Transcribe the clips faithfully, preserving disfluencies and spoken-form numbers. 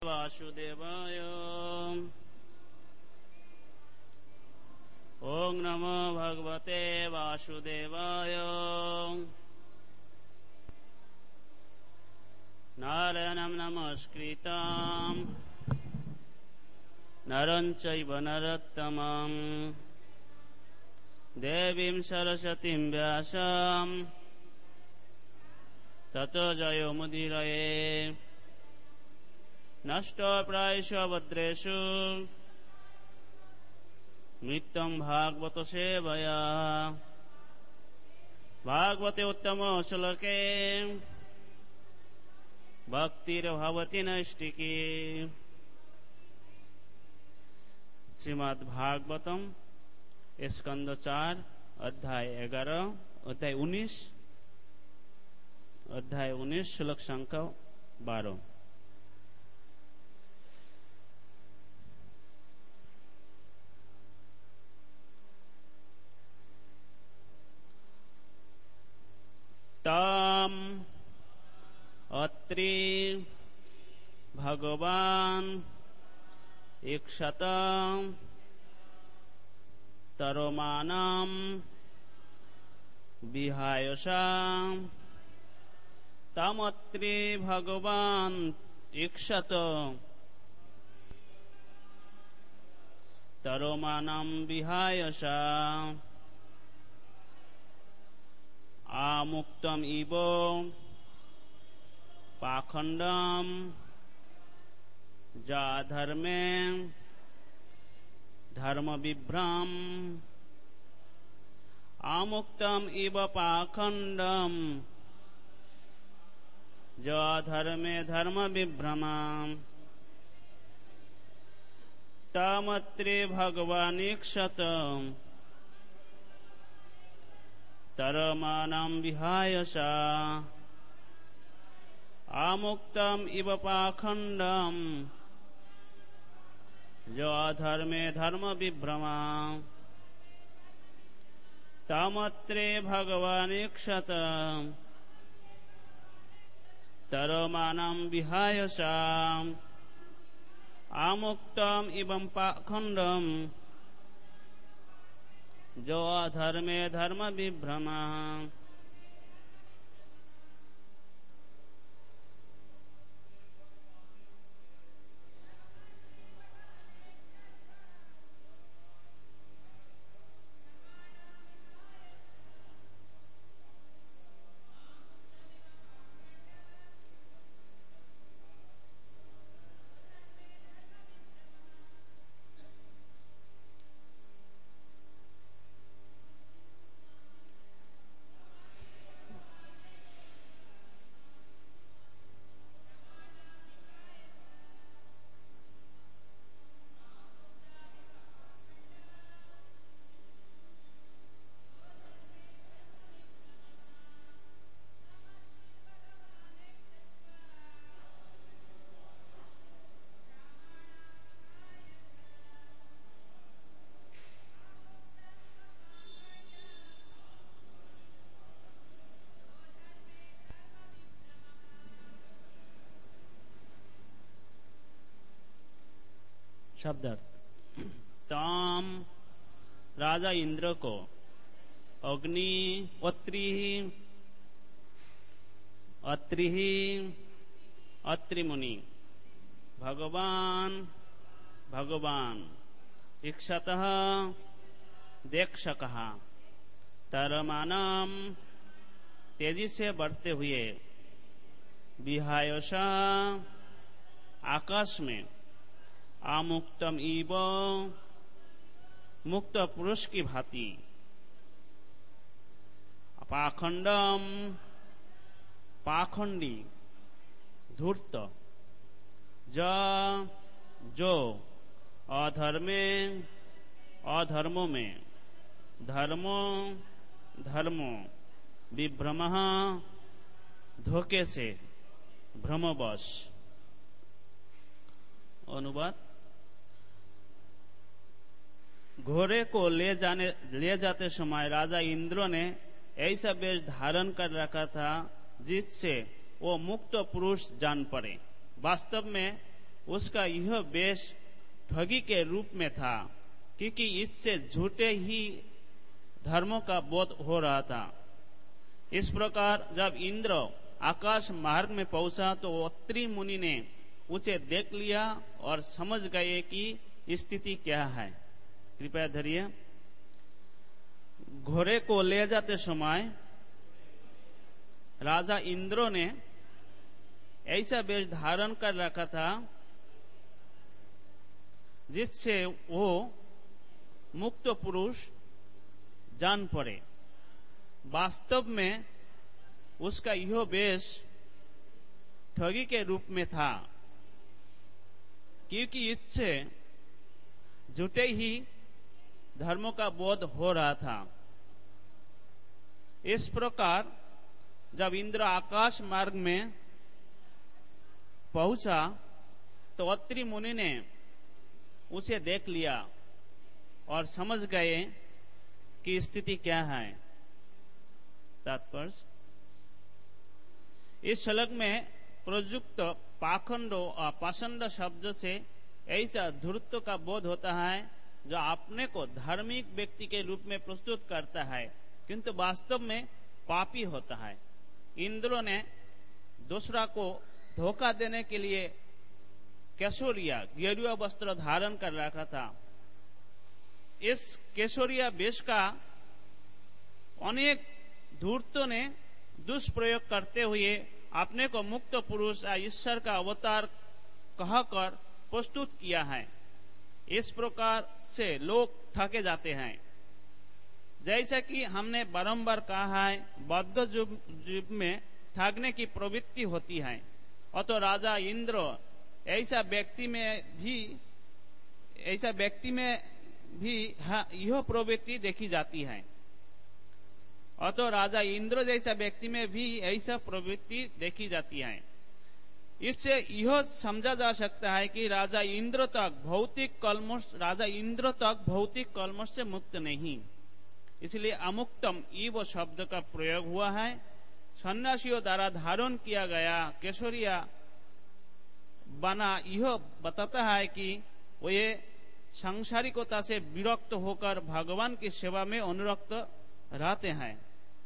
वासुदेवाय। ओं नमो भगवते वासुदेवाय। नारायणं नमस्कृतं नरं चैव नरोत्तमं देवीं सरस्वतीं व्यासं ततो जयमुदीरये। नष्टप्रायेषु भद्रेषु नित्यं भागवत सेवया। भागवते उत्तम श्लोके भक्तिर्भवति नैष्टिकी। श्रीमद् भागवतम स्कंद चार अध्याय ग्यारह अध्याय उन्नीस अध्याय उन्नीस श्लोक संख्या बारह। तम अत्रि भगवान इक्षत तरोमानम विहायसा। तम अत्रि भगवान इक्षत तरोमानम विहायसा। आमुक्तम इव पाखंडम जा धर्मे धर्म विभ्रम। आमुक्तम इव पाखंडम जा धर्मे धर्म विभ्रम। तमत्रे भगवानीक्षत तरमानं विहायसा। आमुक्तम इव पाखंडम जो अधर्मे धर्म विभ्रमा। तमत्रे भगवानीक्षत तरमानं विहायसा। आमुक्तम इव पाखंडम जो अधर्मे धर्म विभ्रमा। शब्दार्थ। ताम राजा इंद्र को अग्नि अत्रि अत्रि अत्रि मुनि भगवान भगवान इक्षतः देक्षकः तरमानम तेजी से बढ़ते हुए विहायसा आकाश में। आमुक्तम इव मुक्त पुरुष की भांति। पाखंडम पाखंडी धूर्त। ज जो अधर्मे अधर्मों में धर्मो धर्मो विभ्रम धोखे से भ्रमवश। अनुवाद। घोड़े को ले जाने ले जाते समय राजा इंद्र ने ऐसा वेश धारण कर रखा था जिससे वो मुक्त पुरुष जान पड़े। वास्तव में उसका यह वेश ठगी के रूप में था, क्योंकि इससे झूठे ही धर्मों का बोध हो रहा था। इस प्रकार जब इंद्र आकाश मार्ग में पहुंचा तो अत्रि मुनि ने उसे देख लिया और समझ गए कि स्थिति क्या है। कृपया धरिए। घोड़े को ले जाते समय राजा इंद्र ने ऐसा वेश धारण कर रखा था जिससे वो मुक्त पुरुष जान पड़े। वास्तव में उसका यह वेश ठगी के रूप में था, क्योंकि इससे झूठे ही धर्मों का बोध हो रहा था। इस प्रकार जब इंद्र आकाश मार्ग में पहुंचा तो अत्रि मुनि ने उसे देख लिया और समझ गए कि स्थिति क्या है। तात्पर्य, इस श्लोक में प्रयुक्त पाखंड और पाषंड शब्द से ऐसा धूर्त का बोध होता है जो अपने को धार्मिक व्यक्ति के रूप में प्रस्तुत करता है, किंतु वास्तव में पापी होता है। इंद्र ने दूसरा को धोखा देने के लिए केशोरिया गेरुआ वस्त्र धारण कर रखा था। इस केशोरिया वेश का अनेक धूर्तों ने दुष्प्रयोग करते हुए अपने को मुक्त पुरुष या ईश्वर का अवतार कहकर प्रस्तुत किया है। इस प्रकार से लोग ठगे जाते हैं। जैसा कि हमने बारंबार कहा है, बौद्ध युग में ठगने की प्रवृत्ति होती है। और तो राजा इंद्र ऐसा व्यक्ति में भी ऐसा व्यक्ति में भी यह प्रवृत्ति देखी जाती है। और तो राजा इंद्र जैसा व्यक्ति में भी ऐसा प्रवृत्ति देखी जाती है। इससे यह समझा जा सकता है कि राजा इंद्र तक भौतिक कलमश राजा इंद्र तक भौतिक कलमश से मुक्त नहीं, इसलिए अमुक्तम ईव शब्द का प्रयोग हुआ है। सन्यासियों द्वारा धारण किया गया केशोरिया बना यह बताता है कि वो ये सांसारिकता से विरक्त होकर भगवान की सेवा में अनुरक्त रहते हैं।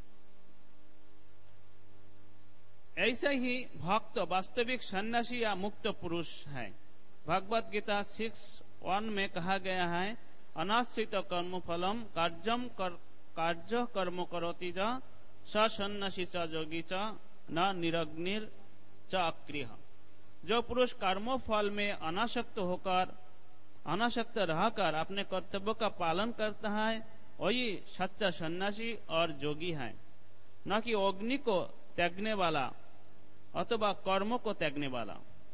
ऐसा ही भक्त वास्तविक सन्यासी या मुक्त पुरुष है। भगवत गीता सिक्स वन में कहा गया है, अनाश्रित कर्म फलम कार्यम कर, कार्य कर्म करोति च स सन्यासी च योगी च न निरग्निर च अक्रिय। जो पुरुष कर्मों फल में अनासक्त होकर अनासक्त रहकर अपने कर्तव्य का पालन करता है वही सच्चा सन्यासी और जोगी है, न कि अग्नि को त्यागने वाला अथवा कर्मों को त्यागने वाला।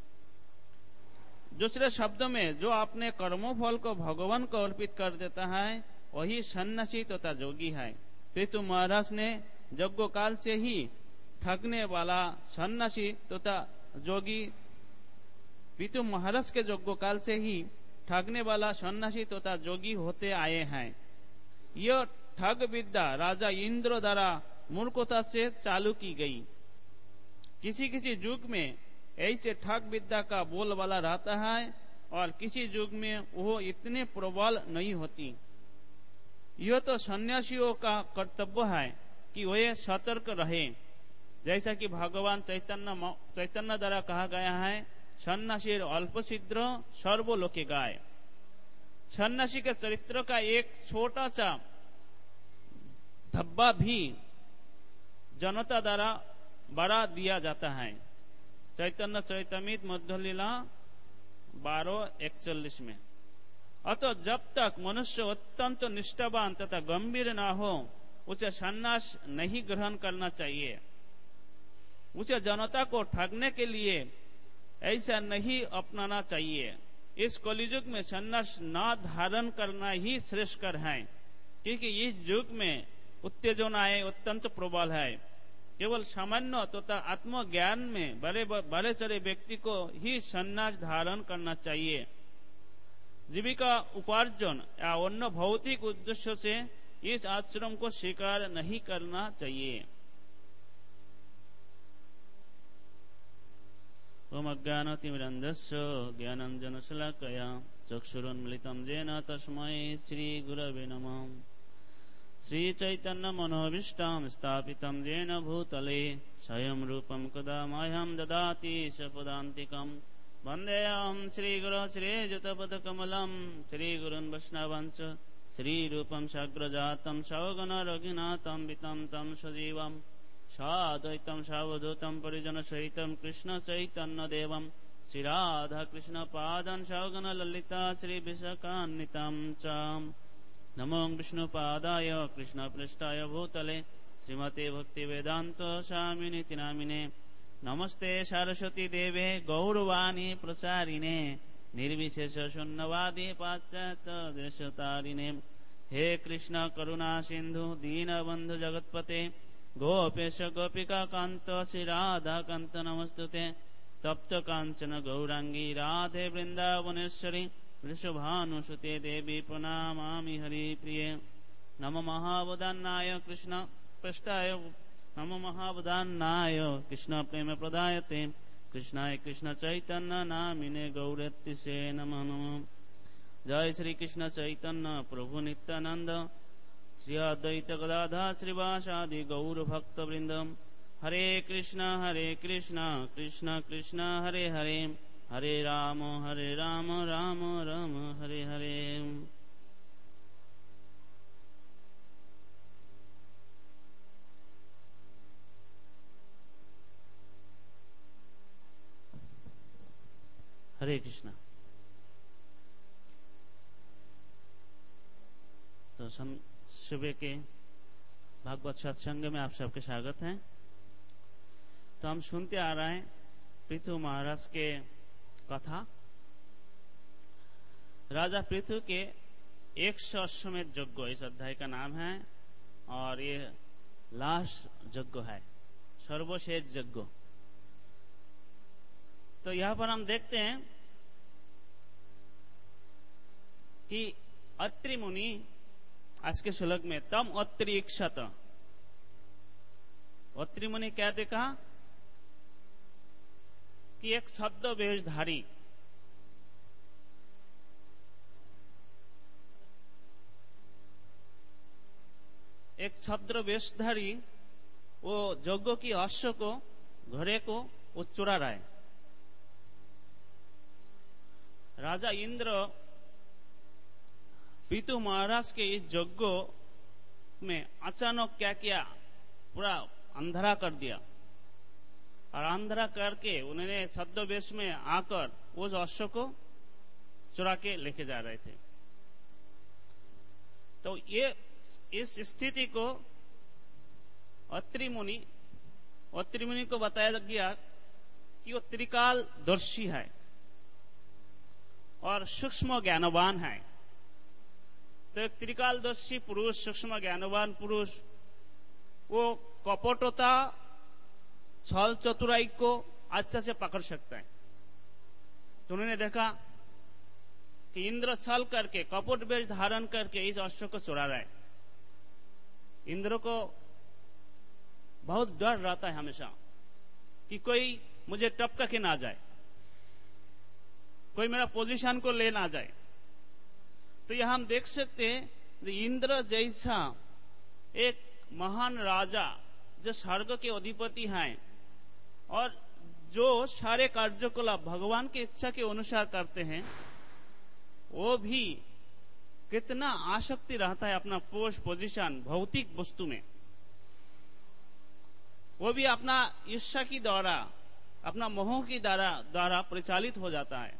दूसरे शब्दों में जो अपने कर्मों फल को भगवान को अर्पित कर देता है वही सन्यासी तथा तो जोगी है। पृथु महाराज ने यज्ञ काल से ही ठगने वाला सन्यासी तथा तो जोगी पृथु महाराज के यज्ञ काल से ही ठगने वाला सन्यासी तथा तो जोगी होते आए हैं। यह ठग विद्या राजा इंद्र द्वारा मूर्खता से चालू की गई। किसी किसी युग में ऐसे ठग विद्या का बोलबाला रहता है और किसी युग में वो इतने प्रबल नहीं होती। यह तो सन्यासियों का कर्तव्य है कि वे सतर्क रहे, जैसा कि भगवान चैतन्य चैतन्य द्वारा कहा गया है, सन्यासी अल्पसिद्ध सर्वलोके गाय। सन्यासी के चरित्र का एक छोटा सा धब्बा भी जनता द्वारा बढ़ा दिया जाता है। चैतन्य चैतमित मध्य लीला बारह इकतालीस में। अतः जब तक मनुष्य अत्यंत निष्ठावान तथा गंभीर न हो उसे सन्यास नहीं ग्रहण करना चाहिए। उसे जनता को ठगने के लिए ऐसा नहीं अपनाना चाहिए। इस कलियुग में सन्यास न धारण करना ही श्रेष्ठकर है, क्योंकि इस युग में उत्तेजनाएं अत्यंत प्रबल है। केवल सामान्य तथा आत्मज्ञान में बड़े बड़े चढ़े व्यक्ति को ही सन्यास धारण करना चाहिए। जीविका उपार्जन या अन्य भौतिक उद्देश्य से इस आश्रम को स्वीकार नहीं करना चाहिए। ओम अज्ञानतिमिरन्धस्य ज्ञानाञ्जनशलाकया चक्षुरुन्मिलितं येन तस्मै श्रीगुरवे नमः। श्रीचैतन्यमनोभीष्टं स्थापितं येन भूतले स्वयं रूपं कदा मह्यं ददाति सपदान्तिकम्। वन्देऽहं श्रीगुरो श्रीयुतपदकमलं श्रीगुरुन् वैष्णवांश्च श्रीरूपं साग्रजातं सौगण रघुनाथं वितं तं सजीवं साद्वैतं सावधूतं परिजनसहितं कृष्णचैतन्यदेवं श्रीराधाकृष्णपादान् सौगण ललिता श्रीविशाखान्वितं च। नमो विष्णुपादाय कृष्णपृष्ठाय भूतले श्रीमते भक्तिवेदान्त स्वामिनिति नामिने। नमस्ते सरस्वती देवे गौरवाणी प्रचारिणे निर्विशेष शून्यवादी पाश्चात्य देशतारिणे। हे कृष्ण करुणा सिंधु दीनबंधु जगत्पते गोपेश गोपिका कांत श्री राधा कांत नमस्तुते। तप्त कांचन गौरांगी राधे वृंदावनेश्वरी वृषभानुसुते देवी प्रणामामि हरिप्रिये। नमो महावदान्नाय कृष्ण पृष्ठाय नमो महावदान्नाय कृष्ण प्रेम प्रदायते कृष्णाय कृष्ण चैतन्य नामिने गौरतिसे नमः नमः। जय श्री कृष्ण चैतन्य प्रभु नित्यानंद श्री अद्वैत गदाधर श्रीवासादि गौर भक्त वृंदम। हरे कृष्ण हरे कृष्ण कृष्ण कृष्ण हरे हरे हरे राम हरे राम राम राम हरे हरे। हरे कृष्णा। तो सुबह के भागवत सत्संग में आप सबके स्वागत है। तो हम सुनते आ रहे हैं पृथु महाराज के कथा। राजा पृथु के एक सौ अश्वमेध यज्ञ इस अध्याय का नाम है और ये लास्ट यज्ञ है, सर्वश्रेष्ठ यज्ञ। तो यहां पर हम देखते हैं कि अत्रि मुनि आज के श्लोक में तम अत्रि इक्षत। अत्रि मुनि क्या देखा कि एक शब्द वेशधारी एक छद्र वेशधारी वो यज्ञ की अश्व को घोड़े को वो चुरा रहा है। राजा इंद्र पृथु महाराज के इस यज्ञ में अचानक क्या किया, पूरा अंधेरा कर दिया और अंधेरा करके उन्होंने छद्मवेश में आकर उस अश्व को चुरा के लेके जा रहे थे। तो ये इस स्थिति को अत्रि मुनि अत्रि मुनि को बताया गया कि वो त्रिकालदर्शी है और सूक्ष्म ज्ञानवान है। तो एक त्रिकालदर्शी पुरुष, सूक्ष्म ज्ञानवान पुरुष, वो कपटता छल चतुराई को अच्छा से पकड़ सकता है। तो उन्होंने देखा कि इंद्र छल करके कपट वेश धारण करके इस अश्व को चुरा रहा है। इंद्र को बहुत डर रहता है हमेशा कि कोई मुझे टपका के ना जाए, कोई मेरा पोजीशन को ले ना जाए। तो यह हम देख सकते हैं इंद्र जैसा एक महान राजा जो स्वर्ग के अधिपति हैं और जो सारे कार्यकलाप भगवान की इच्छा के अनुसार करते हैं, वो भी कितना आसक्ति रहता है अपना पोस्ट पोजीशन भौतिक वस्तु में। वो भी अपना इच्छा की द्वारा, अपना मोह की द्वारा द्वारा परिचालित हो जाता है।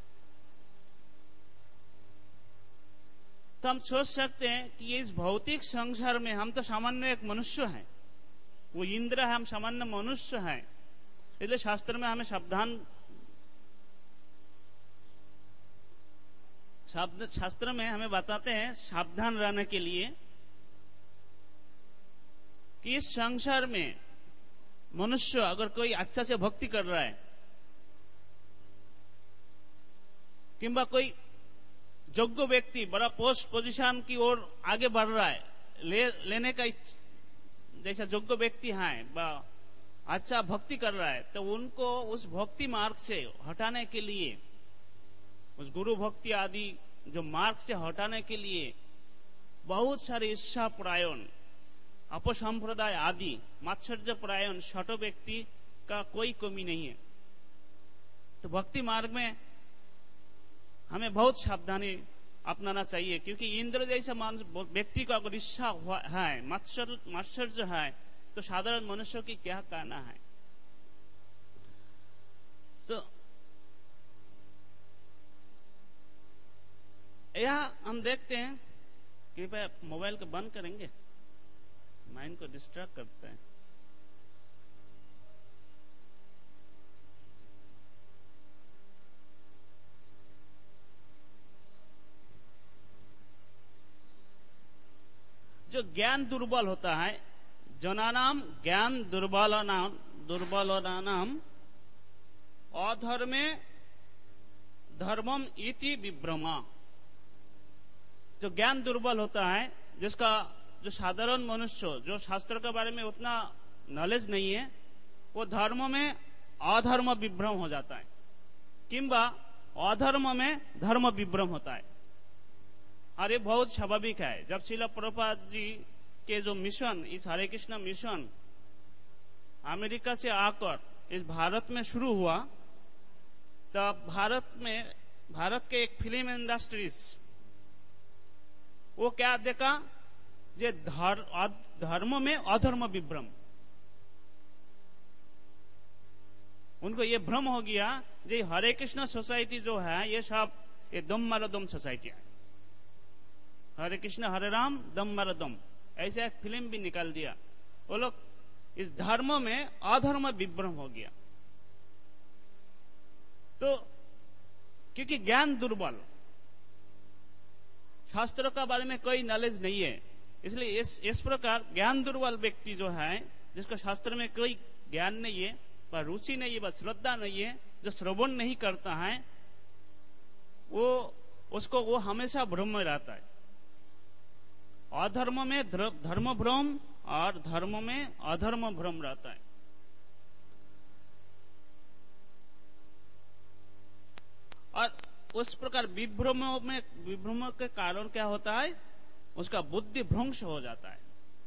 तो हम सोच सकते हैं कि इस भौतिक संसार में हम तो सामान्य एक मनुष्य हैं, वो इंद्र है, हम सामान्य मनुष्य हैं। इसलिए शास्त्र में हमें सावधान शास्त्र में हमें बताते हैं सावधान रहने के लिए कि इस संसार में मनुष्य अगर कोई अच्छा से भक्ति कर रहा है किंबा कोई योग्य व्यक्ति बड़ा पोस्ट पोजीशन की ओर आगे बढ़ रहा है, ले, लेने का जैसा योग्य व्यक्ति है, अच्छा भक्ति कर रहा है, तो उनको उस भक्ति मार्ग से हटाने के लिए, उस गुरु भक्ति आदि जो मार्ग से हटाने के लिए बहुत सारे इच्छा परायण, अपसंप्रदाय आदि मात्सर्य परायण छठो व्यक्ति का कोई कमी नहीं है। तो भक्ति मार्ग में हमें बहुत सावधानी अपनाना चाहिए, क्योंकि इंद्र जैसा मानस व्यक्ति को अगर इच्छा है, मात्सर्य है, तो साधारण मनुष्य की क्या कहना है। तो यह हम देखते हैं, कृपया मोबाइल को बंद करेंगे, माइंड को डिस्ट्रैक्ट करते हैं। जो ज्ञान दुर्बल होता है, जनानाम ज्ञान दुर्बलानाम दुर्बलानाम अधर्मे धर्मम इति विभ्रमा। जो ज्ञान दुर्बल होता है, जिसका जो साधारण मनुष्य जो शास्त्र के बारे में उतना नॉलेज नहीं है, वो धर्म में अधर्म विभ्रम हो जाता है, किंबा अधर्म में धर्म विभ्रम होता है। और ये बहुत स्वाभाविक है। जब श्रील प्रभुपाद जी के जो मिशन, इस हरे कृष्ण मिशन अमेरिका से आकर इस भारत में शुरू हुआ, तब भारत में भारत के एक फिल्म इंडस्ट्रीज वो क्या देखा, जे धर, धर्म में अधर्म विभ्रम। उनको ये भ्रम हो गया जे हरे कृष्ण सोसाइटी जो है ये सब ये दम मारो दम सोसाइटी है, हरे कृष्ण हरे राम दम मारो दम, ऐसे एक फिल्म भी निकाल दिया। वो लोग इस धर्म में अधर्म विभ्रम हो गया। तो क्योंकि ज्ञान दुर्बल, शास्त्रों का बारे में कोई नॉलेज नहीं है, इसलिए इस इस प्रकार ज्ञान दुर्बल व्यक्ति जो है, जिसको शास्त्र में कोई ज्ञान नहीं है, वह रुचि नहीं है, वह श्रद्धा नहीं है, जो श्रवण नहीं करता है, वो उसको वो हमेशा भ्रम में रहता है। अधर्म में धर्म भ्रम और धर्म में अधर्म भ्रम रहता है। और उस प्रकार विभ्रम में विभ्रम के कारण क्या होता है, उसका बुद्धि भ्रंश हो जाता है,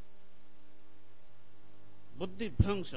बुद्धि भ्रंश।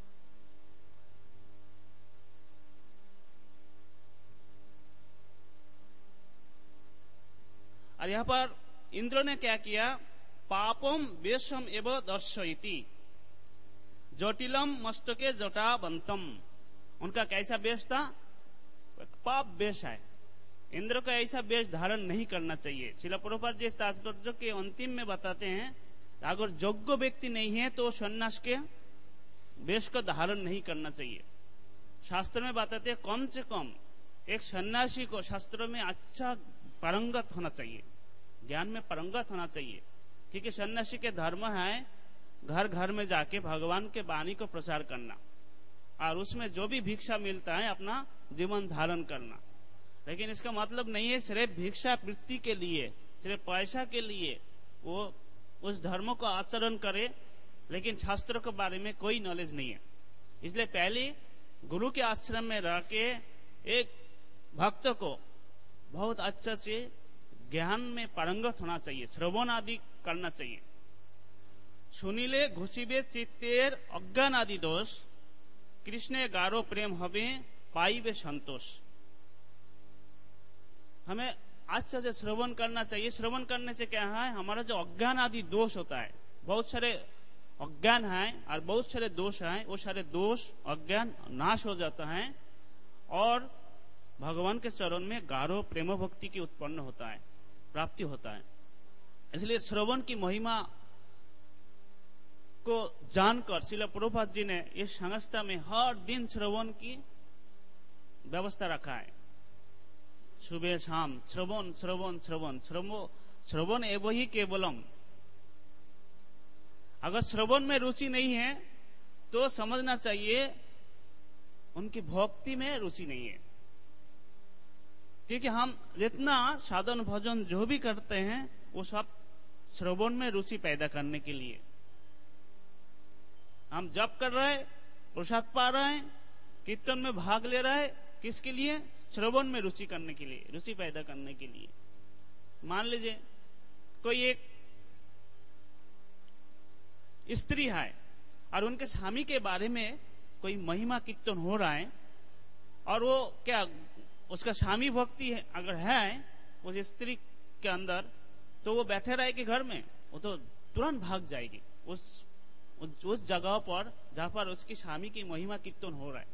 और यहां पर इंद्र ने क्या किया, पापम वेशम एवं दर्शयति जटिलम मस्तके जटाबंतम। उनका कैसा वेश था, पाप वेश है। इंद्र का ऐसा वेश धारण नहीं करना चाहिए। श्रील प्रभुपाद जी तात्पर्य के अंतिम में बताते हैं, अगर योग्य व्यक्ति नहीं है तो सन्यास के वेश को धारण नहीं करना चाहिए। शास्त्र में बताते हैं कम से कम एक सन्यासी को शास्त्र में अच्छा पारंगत होना चाहिए, ज्ञान में पारंगत होना चाहिए, क्योंकि सन्यासी के धर्म है घर घर में जाके भगवान के वाणी को प्रचार करना और उसमें जो भी भिक्षा मिलता है अपना जीवन धारण करना। लेकिन इसका मतलब नहीं है सिर्फ भिक्षा वृत्ति के लिए, सिर्फ पैसा के लिए वो उस धर्म को आचरण करे, लेकिन शास्त्रों के बारे में कोई नॉलेज नहीं है। इसलिए पहले गुरु के आश्रम में रह के एक भक्त को बहुत अच्छा से ज्ञान में पारंगत होना चाहिए, श्रवण आदि करना चाहिए। सुनिले घुसिबे चित्तेर अज्ञान आदि दोष, कृष्ण गारो प्रेम हवे पाइबे संतोष। हमें अच्छा से श्रवण करना चाहिए। श्रवण करने से क्या है, हमारा जो अज्ञान आदि दोष होता है, बहुत सारे अज्ञान है और बहुत सारे दोष हैं, वो सारे दोष अज्ञान नाश हो जाता है और भगवान के चरण में गाढ़ प्रेम भक्ति की उत्पन्न होता है, प्राप्ति होता है। इसलिए श्रवण की महिमा को जानकर श्रील प्रभुपाद जी ने इस संस्था में हर दिन श्रवण की व्यवस्था रखा है। सुबह शाम श्रवण श्रवण श्रवण श्रवण एवं ही केवलम। अगर श्रवण में रुचि नहीं है तो समझना चाहिए उनकी भक्ति में रुचि नहीं है, क्योंकि हम जितना साधन भजन जो भी करते हैं वो सब श्रवण में रुचि पैदा करने के लिए। हम जप कर रहे प्रसाद पा रहे हैं, कीर्तन में भाग ले रहे हैं, किसके लिए? श्रवण में रुचि करने के लिए, रुचि पैदा करने के लिए। मान लीजिए कोई एक स्त्री है और उनके स्वामी के बारे में कोई महिमा कीर्तन हो रहा है, और वो क्या उसका स्वामी भक्ति है अगर है उस स्त्री के अंदर, तो वो बैठे रहेगी घर में, वो तो तुरंत भाग जाएगी उस उस जगह पर जहां पर उसकी स्वामी की महिमा कीर्तन हो रहा है।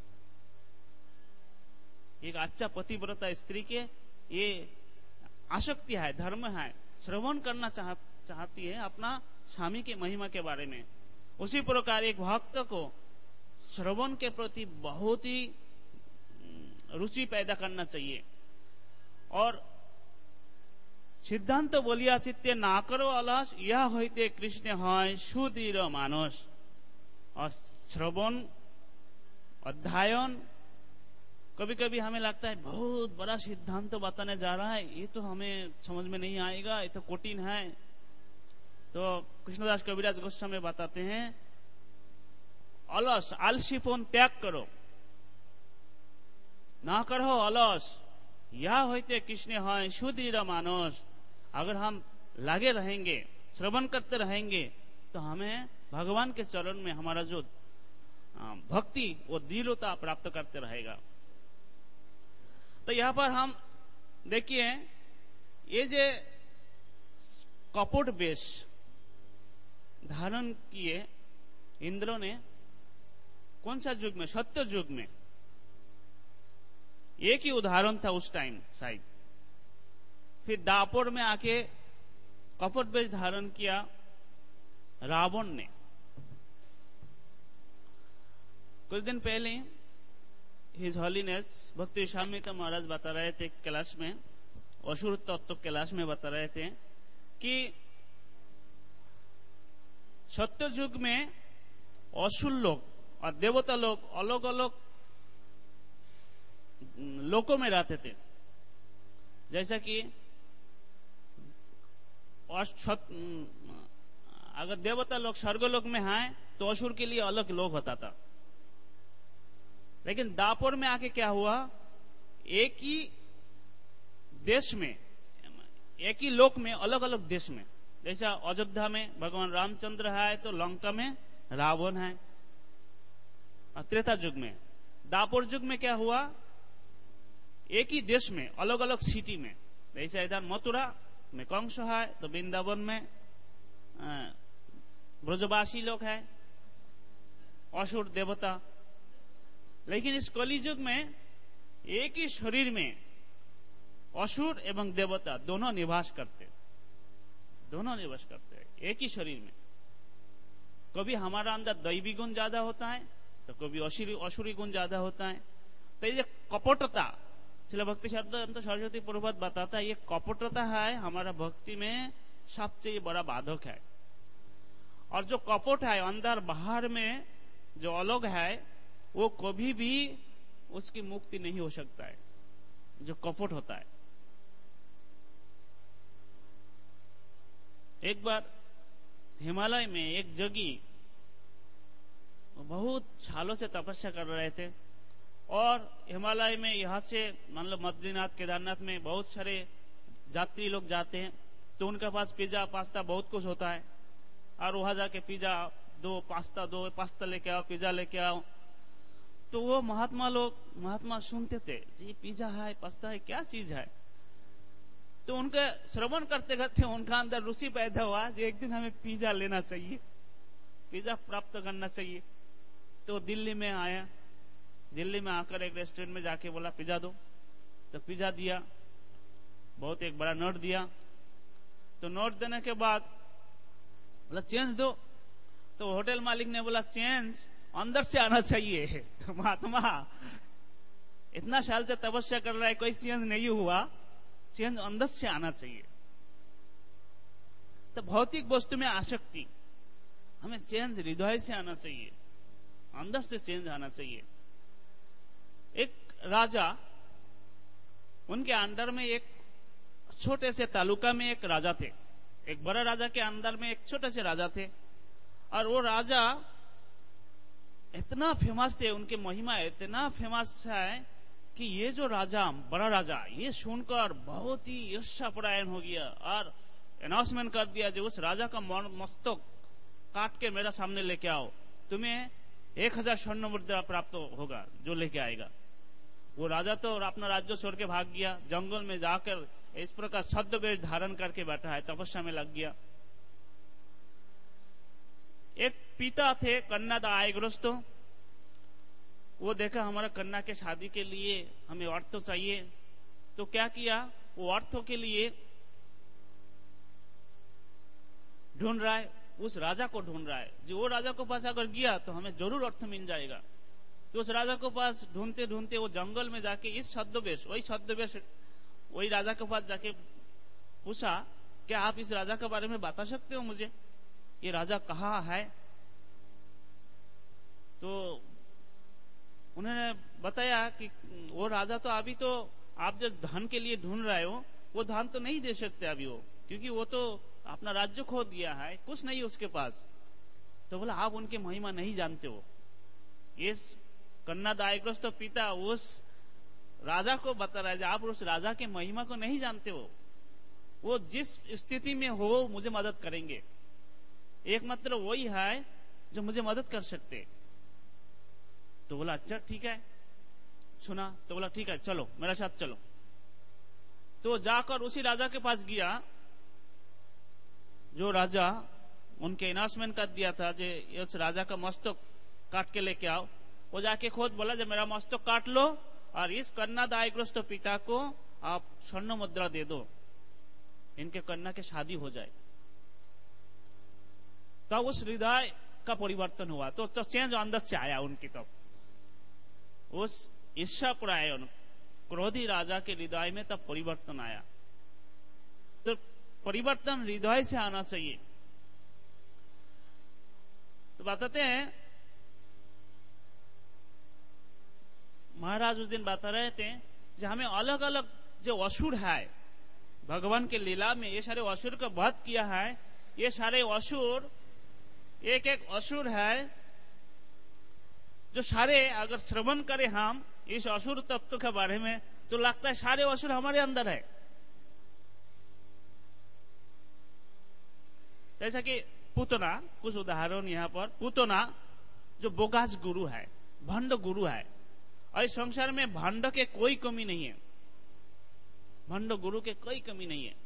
एक अच्छा पतिव्रता स्त्री के ये आसक्ति है, धर्म है, श्रवण करना चाह, चाहती है अपना स्वामी की महिमा के बारे में। उसी प्रकार एक भक्त को श्रवण के प्रति बहुत ही रुचि पैदा करना चाहिए। और सिद्धांत बोलिया चित्ते ना करो अलस, यह होते कृष्ण है सुदृढ़ मानस। और श्रवण अध्ययन, कभी कभी हमें लगता है बहुत बड़ा सिद्धांत बताने जा रहा है, ये तो हमें समझ में नहीं आएगा, ये तो कठिन है। तो कृष्णदास कविराज गोस्वामी बताते हैं अलस, आलसीपन त्याग करो, ना करो अलस, यह होते कृष्ण है सुदृढ़ मानस। अगर हम लगे रहेंगे, श्रवण करते रहेंगे, तो हमें भगवान के चरण में हमारा जो भक्ति वो दृढ़ता प्राप्त करते रहेगा। तो यहां पर हम देखिए ये जो कपट वेश धारण किए इंद्र ने, कौन सा युग में? सत्य युग में। एक ही उदाहरण था उस टाइम शायद। फिर दापोर में आके कपट वेश धारण किया रावण ने। कुछ दिन पहले हिज हॉलीनेस भक्ति स्वामीता महाराज बता रहे थे क्लास में, असुर तत्व क्लास में बता रहे थे कि सत्य युग में असुर लोग और देवता लोग अलग अलग लोकों में रहते थे। जैसा कि अगर देवता लोग स्वर्गलोक में हैं तो असुर के लिए अलग लोक होता था। लेकिन दापोर में आके क्या हुआ, एक ही देश में, एक ही लोक में अलग अलग देश में, जैसा अयोध्या में भगवान रामचंद्र है तो लंका में रावण है। त्रेता युग में, दापोर युग में क्या हुआ, एक ही देश में अलग अलग सिटी में, जैसा इधर मथुरा में कंस है तो वृंदावन में ब्रजवासी लोग हैं, असुर देवता। लेकिन इस कलियुग में एक ही शरीर में असुर एवं देवता दोनों निवास करते, दोनों निवास करते हैं एक ही शरीर में। कभी हमारा अंदर दैवी गुण ज्यादा होता है तो कभी असुरी असुरी गुण ज्यादा होता है। तो ये कपटता, श्रील भक्ति सिद्धांत सरस्वती प्रभुपाद बताता है, ये कपटता है हमारा भक्ति में सबसे बड़ा बाधक है। और जो कपट है अंदर बाहर में जो अलग है, वो कभी भी उसकी मुक्ति नहीं हो सकता है, जो कपट होता है। एक बार हिमालय में एक जोगी बहुत सालों से तपस्या कर रहे थे, और हिमालय में यहाँ से मान लो बद्रीनाथ केदारनाथ में बहुत सारे यात्री लोग जाते हैं, तो उनके पास पिज्जा पास्ता बहुत कुछ होता है, और वहां जाके पिज्जा दो, पास्ता दो, पास्ता लेके आओ, पिज्जा लेके आओ। तो वो महात्मा लोग महात्मा सुनते थे, जी पिज्जा है, पास्ता है, क्या चीज है। तो उनके श्रवण करते करते उनका अंदर रुचि पैदा हुआ कि एक दिन हमें पिज्जा लेना चाहिए, पिज्जा प्राप्त करना चाहिए। तो दिल्ली में आया, दिल्ली में आकर एक रेस्टोरेंट में जाके बोला पिज्जा दो, तो पिज्जा दिया, बहुत एक बड़ा नोट दिया। तो नोट देने के बाद बोला चेंज दो, तो होटल मालिक ने बोला चेंज अंदर से आना चाहिए, महात्मा इतना साल से तपस्या कर रहा है, कोई चेंज नहीं हुआ, चेंज अंदर से आना चाहिए। तो भौतिक वस्तु में आसक्ति, हमें चेंज हृदय से आना चाहिए, अंदर से चेंज आना चाहिए। एक राजा, उनके अंडर में एक छोटे से तालुका में एक राजा थे, एक बड़ा राजा के अंदर में एक छोटे से राजा थे, और वो राजा इतना फेमस थे, उनके महिमा इतना फेमस है कि ये जो राजा, बड़ा राजा, ये सुनकर बहुत ही ईर्ष्यापरायण हो गया और अनाउंसमेंट कर दिया जो उस राजा का मस्तक काट के मेरा सामने लेके आओ, तुम्हें एक हजार स्वर्ण मुद्रा प्राप्त होगा जो लेके आएगा। वो राजा तो अपना राज्य छोड़ के भाग गया, जंगल में जाकर इस प्रकार छद्मवेश धारण करके बैठा है, तपस्या में लग गया। एक पिता थे कन्यादायग्रस्त, वो देखा हमारा कन्या के शादी के लिए हमें अर्थ चाहिए, तो क्या किया, वो अर्थों के लिए ढूंढ रहा है, उस राजा को ढूंढ रहा है, जो वो राजा को पास अगर गया तो हमें जरूर अर्थ मिल जाएगा। तो उस राजा को पास ढूंढते ढूंढते वो जंगल में जाके इस छद्मवेश, वही छद्मवेश वही राजा के पास जाके पूछा, क्या आप इस राजा के बारे में बता सकते हो मुझे, ये राजा कहाँ है? तो उन्होंने बताया कि वो राजा तो अभी तो आप जो धन के लिए ढूंढ रहे हो वो धन तो नहीं दे सकते अभी वो, क्योंकि वो तो अपना राज्य खो दिया है, कुछ नहीं उसके पास। तो बोला आप उनके महिमा नहीं जानते हो। इस कन्यादायग्रस्त पिता उस राजा को बता रहा है आप उस राजा के महिमा को नहीं जानते हो, वो जिस स्थिति में हो मुझे मदद करेंगे, एकमात्र वही है जो मुझे मदद कर सकते। तो बोला अच्छा ठीक है, सुना तो बोला ठीक है चलो मेरे साथ चलो। तो जाकर उसी राजा के पास गया जो राजा उनके अनाउंसमेंट कर दिया था, जो इस राजा का मस्तक काट के लेके आओ। वो जाके खुद बोला जब मेरा मस्तक काट लो और इस कन्यादायग्रस्त पिता को आप स्वर्ण मुद्रा दे दो, इनके कन्या के शादी हो जाए। तब उस हृदय का परिवर्तन हुआ, तो, तो चेंज अंदर से आया उनकी। तब उस ईर्ष्यापरायण क्रोधी राजा के हृदय में तब परिवर्तन आया। तो परिवर्तन हृदय से आना चाहिए। तो बताते हैं महाराज उस दिन बता रहे थे जो हमें अलग अलग जो असुर है भगवान के लीला में, ये सारे असुर का वध किया है। ये सारे असुर एक एक असुर है जो सारे अगर श्रवण करें हम इस असुर तत्व के बारे में तो लगता है सारे असुर हमारे अंदर है। जैसा कि पूतना, कुछ उदाहरण यहाँ पर, पूतना जो बोगास गुरु है, भंड गुरु है, और इस संसार में भंड के कोई कमी नहीं है, भंड गुरु के कोई कमी नहीं है।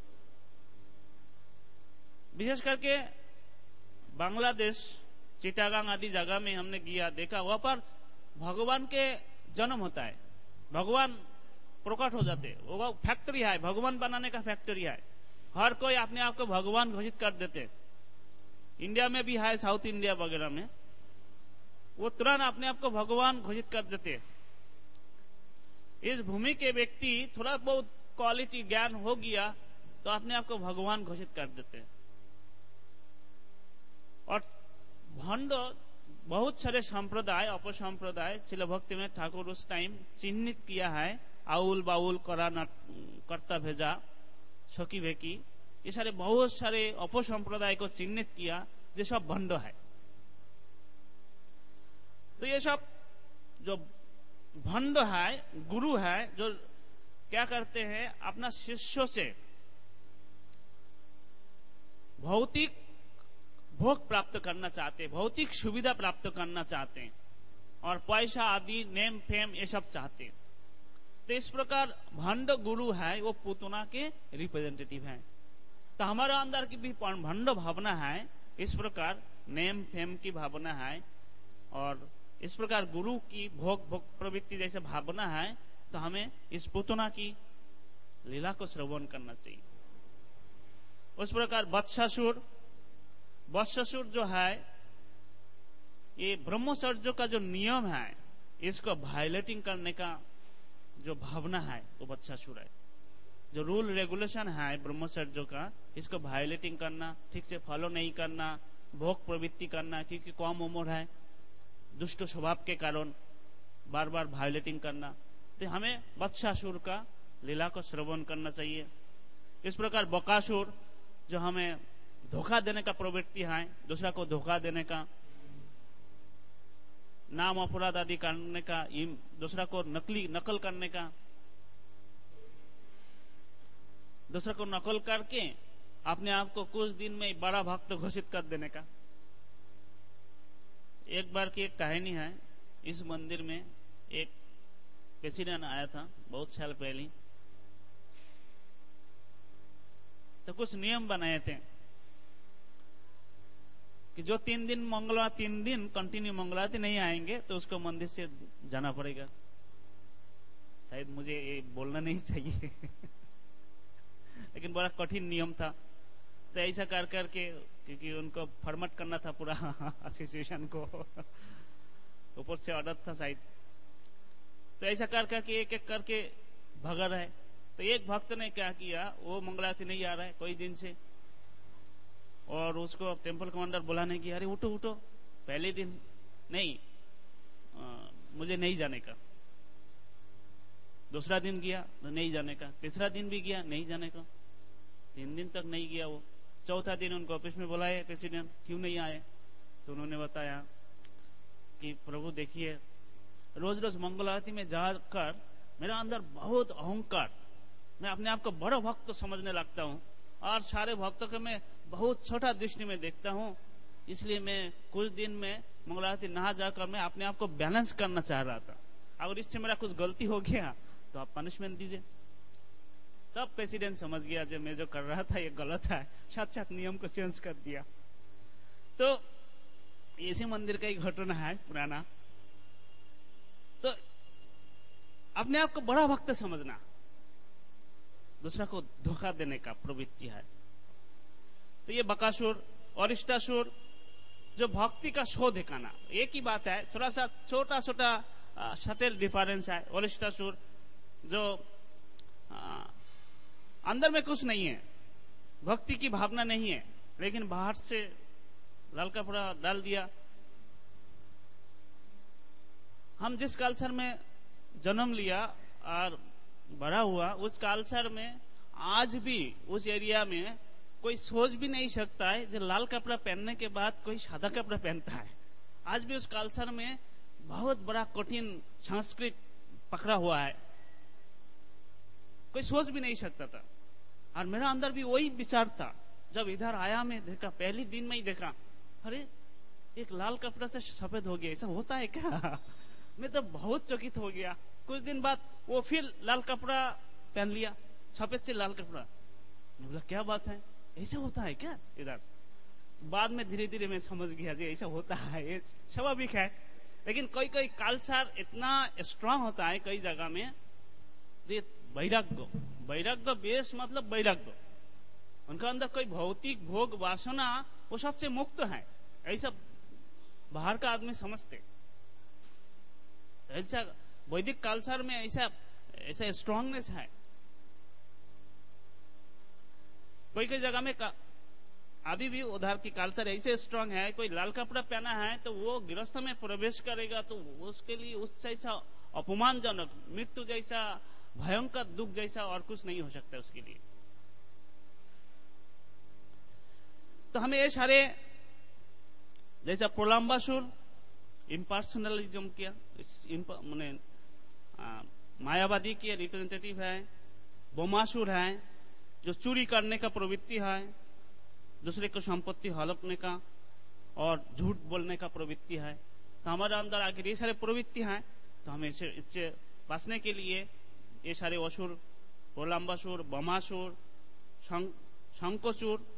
विशेष करके बांग्लादेश चिटागांग आदि जगह में हमने गया, देखा वहां पर भगवान के जन्म होता है, भगवान प्रकट हो जाते, वो फैक्ट्री है, भगवान बनाने का फैक्ट्री है। हर कोई अपने आप को भगवान घोषित कर देते। इंडिया में भी है, साउथ इंडिया वगैरह में वो तुरंत अपने आप को भगवान घोषित कर देते। इस भूमि के व्यक्ति थोड़ा बहुत क्वालिटी ज्ञान हो गया तो अपने आप को भगवान घोषित कर देते। और भंड बहुत सारे संप्रदाय, अपसंप्रदाय शिल भक्ति में ठाकुर उस टाइम चिन्हित किया है, आउल बाउल करा करता भेजा छकी भेकी, ये सारे बहुत सारे अपसंप्रदाय को चिन्हित किया जो सब भंड है। तो ये सब जो भंड है, गुरु है, जो क्या करते हैं अपना शिष्यों से भौतिक भोग प्राप्त करना चाहते, भौतिक सुविधा प्राप्त करना चाहते हैं और पैसा आदि, नेम फेम ये सब चाहते हैं। तो इस प्रकार भंड गुरु है वो पूतना के रिप्रेजेंटेटिव है। तो हमारे अंदर की भी भंड भावना है, इस प्रकार नेम फेम की भावना है और इस प्रकार गुरु की भोग भोग प्रवृत्ति जैसे भावना है, तो हमें इस पूतना की लीला को श्रवण करना चाहिए। उस प्रकार वत्सासुर, वत्सासुर जो है ये ब्रह्मचर्य का जो नियम है इसको वायलेटिंग करने का जो भावना है वो वत्सासुर है। जो रूल रेगुलेशन है ब्रह्मचर्य का, इसको वायलेटिंग करना, ठीक से फॉलो नहीं करना, भोग प्रवृत्ति करना, क्योंकि कम उम्र है, दुष्ट स्वभाव के कारण बार बार वायलेटिंग करना। तो हमें वत्सासुर का लीला को श्रवण करना चाहिए। इस प्रकार बकासुर जो हमें धोखा देने का प्रवृत्ति है, दूसरा को धोखा देने का, नाम अपराध आदि करने का, दूसरा को नकली नकल करने का, दूसरा को नकल करके अपने आप को कुछ दिन में बड़ा भक्त घोषित कर देने का। एक बार की एक कहानी है, इस मंदिर में एक प्रेसिडेंट आया था बहुत साल पहले, तो कुछ नियम बनाए थे कि जो तीन दिन मंगलवार तीन दिन कंटिन्यू मंगलवार नहीं आएंगे तो उसको मंदिर से जाना पड़ेगा। शायद मुझे ये बोलना नहीं चाहिए लेकिन बड़ा कठिन नियम था। तो ऐसा कर करके, क्योंकि उनको फॉर्मेट करना था पूरा एसोसिएशन को, ऊपर से ऑर्डर था शायद, तो ऐसा कर करके एक एक करके भगा रहे। तो एक भक्त ने क्या किया, वो मंगलाती नहीं आ रहा है कोई दिन से, और उसको टेम्पल कमांडर बुलाने की, अरे उठो उठो, पहले दिन नहीं, आ, मुझे नहीं जाने का। दूसरा दिन गया तो नहीं जाने का, तीसरा दिन भी गया नहीं जाने का, तीन दिन तक नहीं गया वो। चौथा दिन उनको ऑफिस में बुलाए, प्रेसिडेंट क्यों नहीं आए? तो उन्होंने बताया कि प्रभु देखिए, रोज रोज मंगल आरती में जाकर मेरा अंदर बहुत अहंकार, मैं अपने आप को बड़ा भक्त तो समझने लगता हूँ और सारे भक्तों को मैं बहुत छोटा दृष्टि में देखता हूँ, इसलिए मैं कुछ दिन में मंगल आरती नहा जाकर मैं अपने आप को बैलेंस करना चाह रहा था। अगर इससे मेरा कुछ गलती हो गया तो आप पनिशमेंट दीजिए। तब प्रेसिडेंट समझ गया जो मैं जो कर रहा था ये गलत है, साथ साथ नियम को चेंज कर दिया। तो इसी मंदिर का एक घटना है पुराना। तो अपने आप को बड़ा भक्त समझना, दूसरा को धोखा देने का प्रवृत्ति है। तो ये बकासुर और अरिष्टासुर जो भक्ति का शो दिखाना, एक ही बात है, थोड़ा सा छोटा छोटा सटल डिफरेंस है। अरिष्टासुर जो आ, अंदर में कुछ नहीं है, भक्ति की भावना नहीं है, लेकिन बाहर से लाल कपड़ा डाल दिया। हम जिस कल्चर में जन्म लिया और बड़ा हुआ, उस कल्चर में आज भी उस एरिया में कोई सोच भी नहीं सकता है जो लाल कपड़ा पहनने के बाद कोई सादा कपड़ा पहनता है। आज भी उस कल्चर में बहुत बड़ा कठिन संस्कृत पकड़ा हुआ है, कोई सोच भी नहीं सकता था। और मेरा अंदर भी वही विचार था जब इधर आया, मैं देखा, पहली दिन में ही देखा, अरे एक लाल कपड़ा से सफेद हो गया, ऐसा होता है क्या? मैं तो बहुत चकित हो गया। कुछ दिन बाद वो फिर लाल कपड़ा पहन लिया, सफेद से लाल कपड़ा। मैं बोला क्या बात है, ऐसा होता है क्या इधर? बाद में धीरे धीरे मैं समझ गया जी ऐसा होता है, ये स्वाभाविक है। लेकिन कोई कोई कल्चर इतना स्ट्रांग होता है कई जगह में, जी वैराग्य, वैराग्य बेस मतलब वैराग्य, उनका अंदर कोई भौतिक भोग वासना वो सबसे मुक्त है, ऐसा बाहर का आदमी समझते। ऐसा वैदिक कल्चर में ऐसा ऐसा स्ट्रांगनेस है। कोई कोई जगह में अभी भी उधर की कल्चर ऐसे स्ट्रांग है, कोई लाल कपड़ा पहना है तो वो गृहस्थ में प्रवेश करेगा तो उसके लिए उस जैसा अपमानजनक, मृत्यु जैसा भयंकर दुख जैसा और कुछ नहीं हो सकता उसके लिए। तो हमें ये सारे, जैसा प्रलंबासुर इम्पर्सनलिज्म किया, मैंने मायावादी के रिप्रेजेंटेटिव है। बोमासुर है जो चोरी करने का प्रवृत्ति है, दूसरे को संपत्ति हड़पने का और झूठ बोलने का प्रवृत्ति है। तो हमारे अंदर आगे ये सारे प्रवृत्ति हैं, तो हमें इससे बचने के लिए ये सारे असुर, प्रलंबासुर, बोमासुर, शंखचूड़,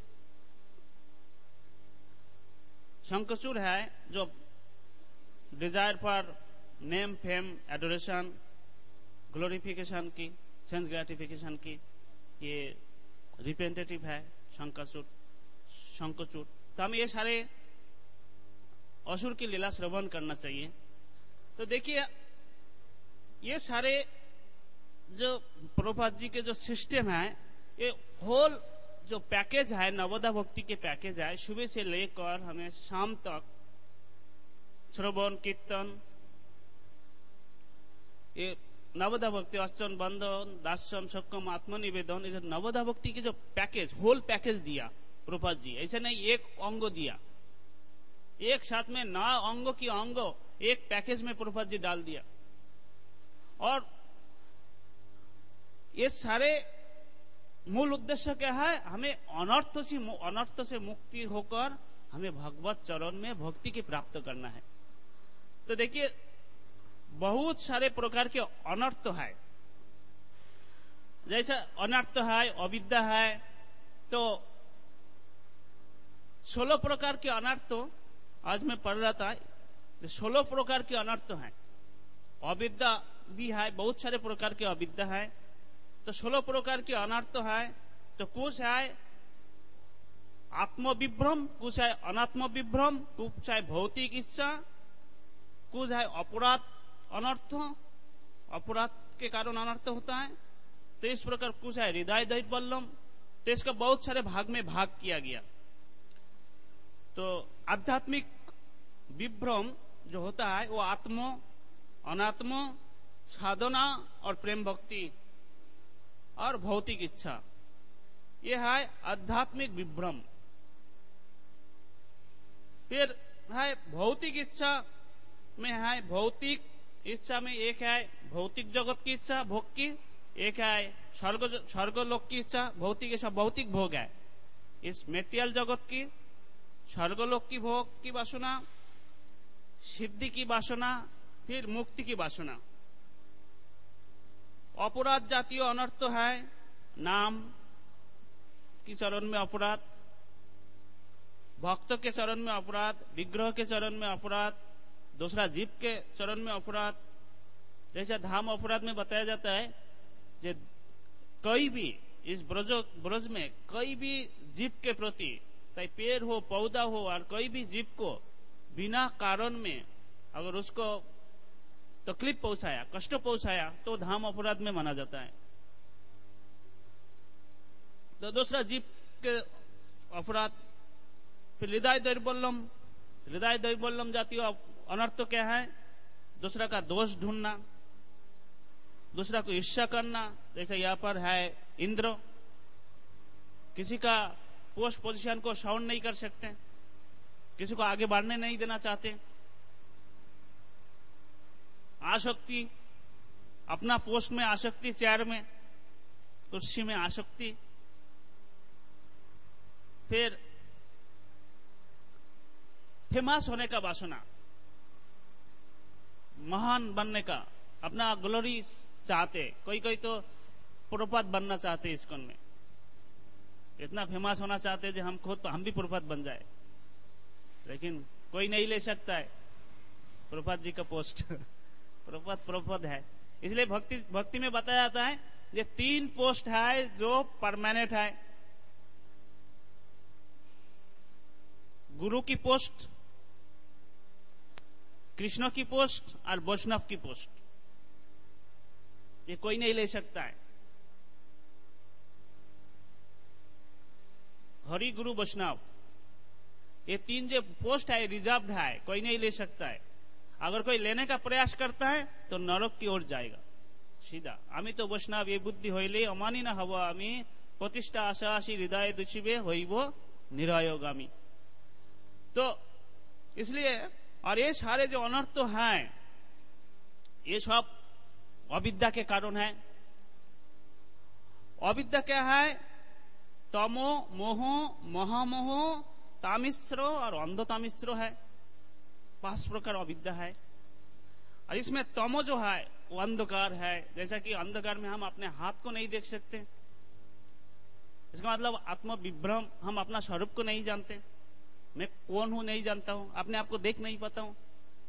शंखचूड़ है जो desire for name, fame, adoration, glorification की, सेंस ग्रेटिफिकेशन की, ये रिप्रेजेंटेटिव है शंखचूड़ शंखचूड़। तो हमें ये सारे असुर की लीला श्रवण करना चाहिए। तो देखिए ये सारे जो प्रभुपाद जी के जो सिस्टम है, ये होल जो पैकेज है, नवोदय भक्ति के पैकेज है, सुबह से लेकर हमें शाम तक श्रवण कीर्तन, ये नवोदय भक्ति, अर्चन, बंधन, दास्यम, सक्कम, आत्मनिवेदन, ये नवोदय भक्ति के जो पैकेज, होल पैकेज दिया प्रभुपाद जी। ऐसे नहीं एक अंग दिया, एक साथ में नौ अंगों की अंग एक पैकेज में प्रभुपाद जी डाल दिया। और ये सारे मूल उद्देश्य क्या है? हमें अनर्थ से अनर्थ से मुक्ति होकर हमें भगवत चरण में भक्ति की प्राप्त करना है। तो देखिए, बहुत सारे प्रकार के अनर्थ है। जैसे अनर्थ है, अविद्या है, तो सोलह प्रकार के अनर्थ आज मैं पढ़ रहा था। सोलह प्रकार के अनर्थ है। अविद्या भी है, बहुत सारे प्रकार के अविद्या है। तो सोलह प्रकार के अनर्थ है। तो कुछ है आत्मविभ्रम, कुछ है अनात्म विभ्रम, कुछ है भौतिक इच्छा, कुछ है अपराध अनर्थ, अपराध के कारण अनर्थ होता है। तो इस प्रकार कुछ है हृदय दैवल्यम। तो इसका बहुत सारे भाग में भाग किया गया। तो आध्यात्मिक विभ्रम जो होता है वो आत्म, अनात्म, साधना और प्रेम भक्ति और भौतिक इच्छा, ये है आध्यात्मिक विभ्रम। फिर है भौतिक इच्छा में है, भौतिक इच्छा में एक है भौतिक जगत की इच्छा भोग की, एक है स्वर्ग स्वर्गलोक की इच्छा। भौतिक इच्छा भौतिक भोग है, इस मेटेरियल जगत की, स्वर्गलोक की भोग की वासना, सिद्धि की वासना, फिर मुक्ति की वासना। अपराध जातीय अनर्थ है नाम की चरण में अपराध, भक्तों के चरण में अपराध, विग्रह के चरण में अपराध, दूसरा जीव के चरण में अपराध। जैसे धाम अपराध में बताया जाता है कि कोई भी इस ब्रज ब्रज में कोई भी जीव के प्रति, चाहे पेड़ हो, पौधा हो, और कोई भी जीव को बिना कारण में अगर उसको तकलीफ पहुंचाया, कष्ट पहुंचाया, तो धाम अपराध में माना जाता है। तो दूसरा जीव के अपराध। फिर हृदय दैवल्यम, हृदय दैवल्यम जातीय अनर्थ क्या है? दूसरा का दोष ढूंढना, दूसरा को ईर्ष्या करना। जैसे यहाँ पर है इंद्र, किसी का पोस्ट पोजीशन को साउंड नहीं कर सकते, किसी को आगे बढ़ने नहीं देना चाहते। आसक्ति, अपना पोस्ट में आसक्ति, चेयर में, कुर्सी में आसक्ति। फिर फेमस होने का वासना, महान बनने का, अपना ग्लोरी चाहते। कोई कोई तो प्रभुपाद बनना चाहते, इस्कॉन में इतना फेमस होना चाहते जो हम खुद हम भी प्रभुपाद बन जाए, लेकिन कोई नहीं ले सकता है प्रभुपाद जी का पोस्ट। प्रभुपाद प्रभुपाद है। इसलिए भक्ति भक्ति में बताया जाता है ये तीन पोस्ट है जो परमानेंट है। गुरु की पोस्ट, कृष्ण की पोस्ट और वैष्णव की पोस्ट, ये कोई नहीं ले सकता है। हरि गुरु वैष्णव, ये तीन जो पोस्ट है रिजर्व्ड है, कोई नहीं ले सकता है। अगर कोई लेने का प्रयास करता है तो नरक की ओर जाएगा सीधा। आमी तो वैष्णव ये बुद्धि হইলে अमानी ना हवा आमी प्रतिष्ठा आशा आशी हृदय दुचिबे হইব निरायोगामी। तो इसलिए, और ये सारे जो अनर्थ हैं ये सब अविद्या के कारण है। अविद्या क्या है? तमो, मोह, महामोह, तामिश्र और अंधतामिश्र है। पांच प्रकार अविद्या है। और इसमें तमो जो है वो अंधकार है। जैसा कि अंधकार में हम अपने हाथ को नहीं देख सकते, इसका मतलब आत्म विभ्रम, हम अपना स्वरूप को नहीं जानते। मैं कौन हूं नहीं जानता हूं, अपने आप को देख नहीं पाता हूं।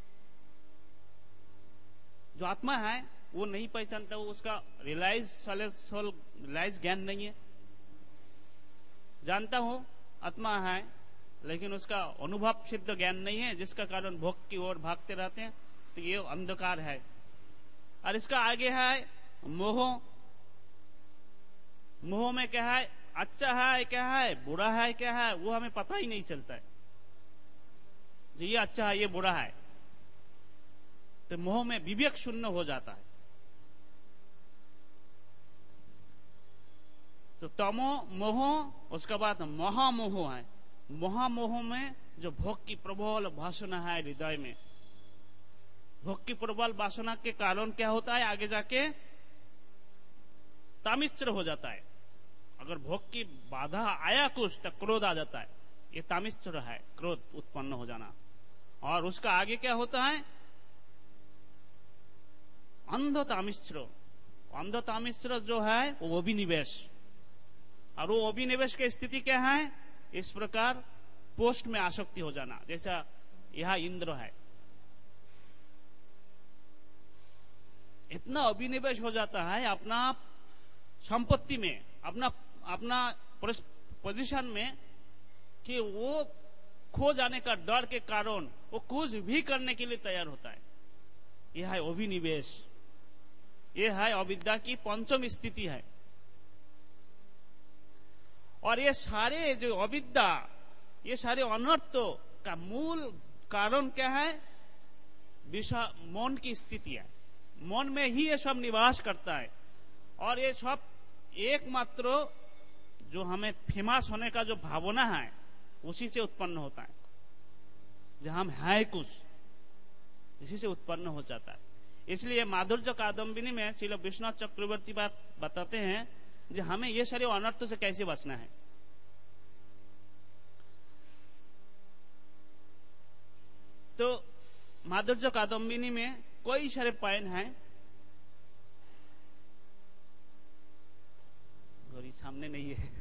जो आत्मा है वो नहीं पहचानता, वो उसका रियलाइज रियलाइज ज्ञान नहीं है। जानता हूं आत्मा है, लेकिन उसका अनुभव सिद्ध ज्ञान नहीं है, जिसका कारण भोग की ओर भागते रहते हैं। तो ये अंधकार है। और इसका आगे है मोह। मोह में क्या है? अच्छा है क्या है, बुरा है क्या है, वो हमें पता ही नहीं चलता है। जो ये अच्छा है ये बुरा है, तो मोह में विवेक शून्य हो जाता है। तो तमो मोह, उसके बाद महामोह है। महामोह में जो भोग की प्रबल वासना है हृदय में, भोग की प्रबल वासना के कारण क्या होता है, आगे जाके तामिश्र हो जाता है। अगर भोग की बाधा आया कुछ तो क्रोध आ जाता है, ये तामिश्र है, क्रोध उत्पन्न हो जाना। और उसका आगे क्या होता है, अंध तामिश्र। अंध तामिश्र जो है वो अभिनिवेश, और वो अभिनिवेश की स्थिति क्या है, इस प्रकार पोस्ट में आसक्ति हो जाना, जैसा यह इंद्र है। इतना अभिनिवेश हो जाता है अपना संपत्ति में, अपना अपना पोजीशन में, कि वो खो जाने का डर के कारण वो कुछ भी करने के लिए तैयार होता है। यह है अभिनिवेश, यह है अविद्या की पंचम स्थिति है। और ये सारे जो अविद्या, ये सारे अनर्थों का मूल कारण क्या है, विषय मन की स्थिति है। मन में ही ये सब निवास करता है। और ये सब एकमात्र जो हमें फेमस होने का जो भावना है उसी से उत्पन्न होता है, जहां हम है कुछ, इसी से उत्पन्न हो जाता है। इसलिए माधुर्य कादम्बिनी में श्रील विश्वनाथ चक्रवर्ती बात बताते हैं कि हमें ये सारे अनर्थों से कैसे बचना है। तो माधुर्य कादम्बिनी में कई सारे पॉइंट हैं, गौरी सामने नहीं है